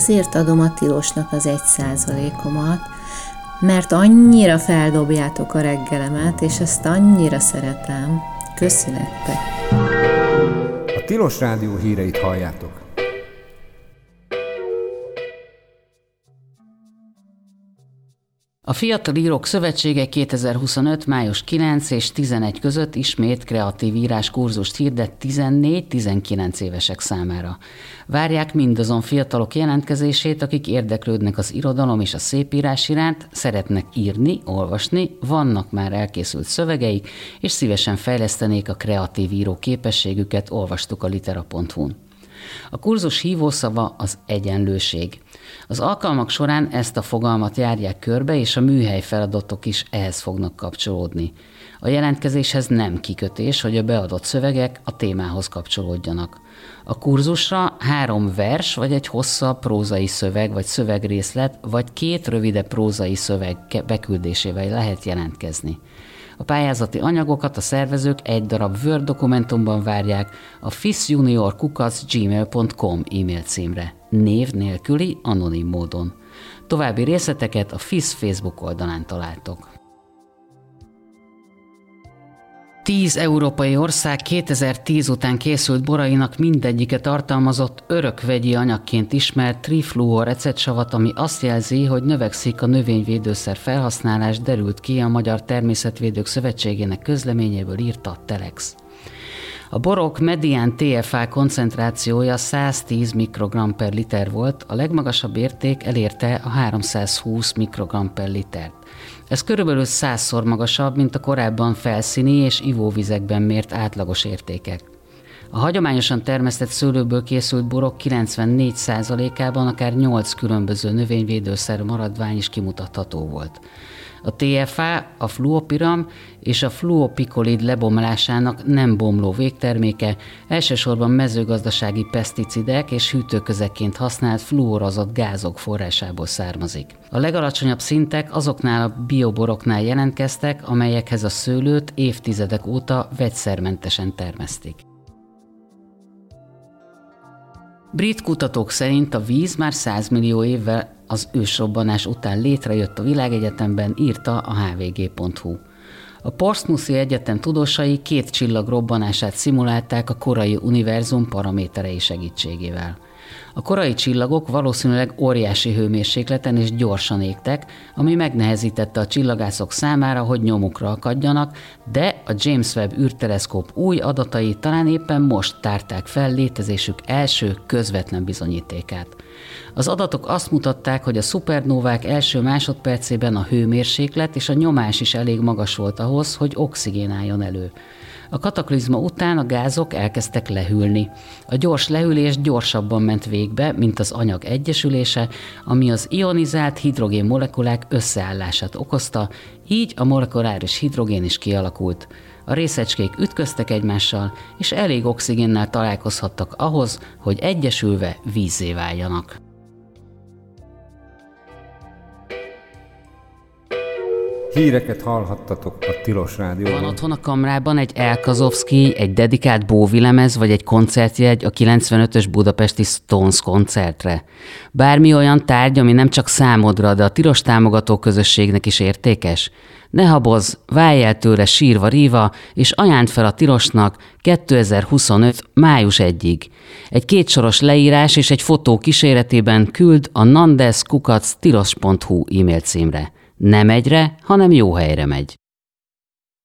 azért adom a Tilosnak az 1%-omat, mert annyira feldobjátok a reggelemet, és ezt annyira szeretem. Köszi nektek! A Tilos Rádió híreit halljátok. A Fiatal Írók Szövetsége 2025. május 9 és 11 között ismét kreatív írás kurzust hirdet 14-19 évesek számára. Várják mindazon fiatalok jelentkezését, akik érdeklődnek az irodalom és a szépírás iránt, szeretnek írni, olvasni, vannak már elkészült szövegeik, és szívesen fejlesztenék a kreatív író képességüket, olvastuk a litera.hu-n. A kurzus hívószava az egyenlőség. Az alkalmak során ezt a fogalmat járják körbe, és a műhely feladatok is ehhez fognak kapcsolódni. A jelentkezéshez nem kikötés, hogy a beadott szövegek a témához kapcsolódjanak. A kurzusra 3 vers, vagy egy hosszabb prózai szöveg, vagy szövegrészlet, vagy 2 rövidebb prózai szöveg beküldésével lehet jelentkezni. A pályázati anyagokat a szervezők egy darab Word dokumentumban várják a fisjunior@gmail.com e-mail címre, név nélküli, anonim módon. További részleteket a FISZ Facebook oldalán találtok. 10 európai ország 2010 után készült borainak mindegyike tartalmazott örökvegyi anyagként ismert trifluor ecetsavat, ami azt jelzi, hogy növekszik a növényvédőszer felhasználás, derült ki a Magyar Természetvédők Szövetségének közleményéből, írta a Telex. A borok medián TFA koncentrációja 110 mikrogram per liter volt, a legmagasabb érték elérte a 320 mikrogram per litert. Ez körülbelül 100-szor magasabb, mint a korábban felszíni és ivóvizekben mért átlagos értékek. A hagyományosan termesztett szőlőből készült borok 94%-ában akár 8 különböző növényvédőszer maradvány is kimutatható volt. A TFA, a fluopiram és a fluopikolid lebomlásának nem bomló végterméke, elsősorban mezőgazdasági peszticidek és hűtőközekként használt fluorozott gázok forrásából származik. A legalacsonyabb szintek azoknál a bioboroknál jelentkeztek, amelyekhez a szőlőt évtizedek óta vegyszermentesen termesztik. Brit kutatók szerint a víz már 100 millió évvel az ősrobbanás után létrejött a világegyetemben, írta a hvg.hu. A Portsmouthi Egyetem tudósai 2 csillag robbanását szimulálták a korai univerzum paraméterei segítségével. A korai csillagok valószínűleg óriási hőmérsékleten és gyorsan égtek, ami megnehezítette a csillagászok számára, hogy nyomukra akadjanak, de a James Webb űrteleszkóp új adatai talán éppen most tárták fel létezésük első közvetlen bizonyítékát. Az adatok azt mutatták, hogy a szupernóvák első másodpercében a hőmérséklet és a nyomás is elég magas volt ahhoz, hogy oxigén álljon elő. A kataklizma után a gázok elkezdtek lehűlni. A gyors lehűlés gyorsabban ment végbe, mint az anyag egyesülése, ami az ionizált hidrogén molekulák összeállását okozta, így a molekuláris hidrogén is kialakult. A részecskék ütköztek egymással, és elég oxigénnel találkozhattak ahhoz, hogy egyesülve vízzé váljanak. Híreket hallhattatok a Tilos Rádióban. Van otthon a kamrában egy Elkazovszky, egy dedikált Bowie lemez vagy egy koncertjegy a 95-ös budapesti Stones koncertre. Bármi olyan tárgy, ami nem csak számodra, de a Tilos támogató közösségnek is értékes? Ne habozz, válj el tőle sírva ríva, és ajánd fel a Tilosnak 2025. május 1-ig. Egy 2 soros leírás és egy fotó kíséretében küld a nandes@tilos.hu e-mail címre. Nem egyre, hanem jó helyre megy.